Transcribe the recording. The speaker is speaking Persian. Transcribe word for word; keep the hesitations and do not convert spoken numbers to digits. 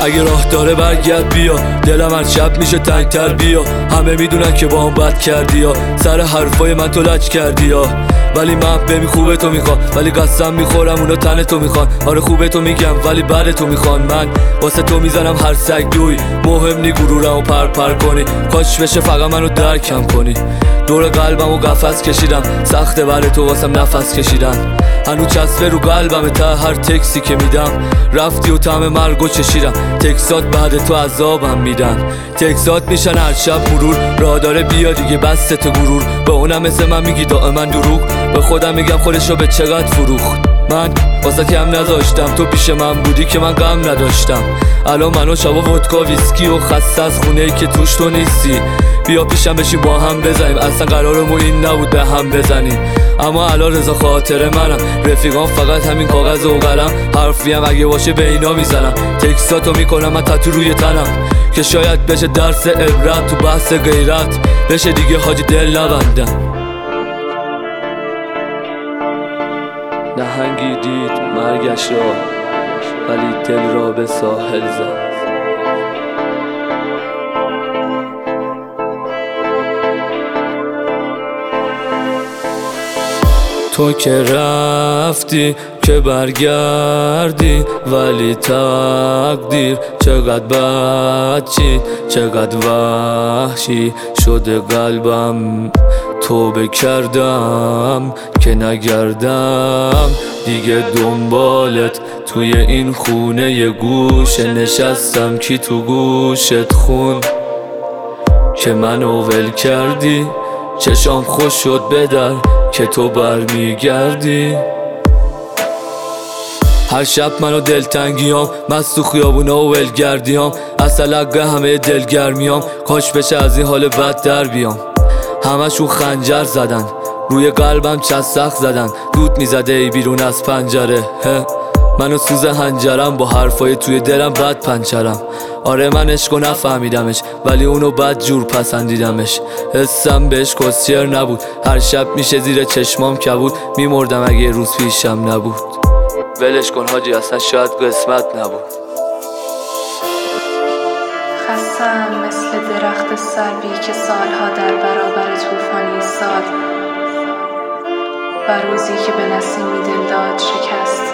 اگه راه داره برگرد بیا، دلم هر شب میشه تنگتر بیا. همه میدونن که با هم بد کردی یا سر حرفای من تو لج کردی یا، ولی من ببین خوبه تو میخوام، ولی قسم میخورم اونا تن تو میخوان. آره خوبه تو میگم ولی بعد تو میخوان. من واسه تو میزنم هر سگ دوی، مهم نی گرورمو پر پر کنی. کاش بشه فقط منو درکم کنی. دور قلبمو قفس کشیدم، سخته برای تو واسم نفس کشیدن. هنو چسبه رو قلبم تا هر تکسی که میدم. رفتی و طعم مرگو چشیدم، تکسات بعد تو عذابم میدن. تکسات میشن هر شب مرور، راه داره بیا دیگه بس تو غرور. به اونم مثل من میگی دائما دروغ، به خودم میگم خودشو به چقدر فروخت. من واسه کم نذاشتم، تو پیش من بودی که من غم نداشتم. الان منو شبا ودکا ویسکی و خسته از خونه ای که توش تو نیستی. بیا پیشم بشین با هم بزنیم، اصلا قرارمون این نبود به هم بزنیم. اما الان رضا خاطر منم، رفیقام فقط همین کاغذ و قلم. حرفیم اگه باشه به اینا میزنم، تکساتو میکنم من تتو روی تنم. که شاید بشه درس عبرت تو بحث غیرت، بشه دیگه حاجی دل نبندم. نهنگی دید مرگش را، ولی دل را به ساحل زد. تو که رفتی که برگردی، ولی تقدیر چقدر بدچی، چقدر وحشی شده قلبم. توبه کردم که نگردم دیگه دنبالت توی این خونه. یه گوشه نشستم کی تو گوشت خون که منو ول کردی. چشام خوش شد به در که تو برمیگردی. هر شب منو دلتنگیام، مست تو خیابونا و ولگردیام. اصل حقه همه دلگرمیام، کاش بشه از این حال بد در بیام. همشون خنجر زدن روی قلبم، چسخ زدن دود میزده ای بیرون از پنجره. منو سوز هنجرم با حرفای توی دلم بد پنچرم. آره من عشقو نفهمیدمش، ولی اونو بد جور پسندیدمش. حسم بهش کسیر نبود، هر شب میشه زیر چشمام کبود. میمردم اگه یه روز پیشم نبود. ولش کن حاجی اصلا شاید قسمت نبود. خستم مثل درخت سروی که سالها در برابر طوفان ایستاد، و روزی که به نسیمی دل داد شکست.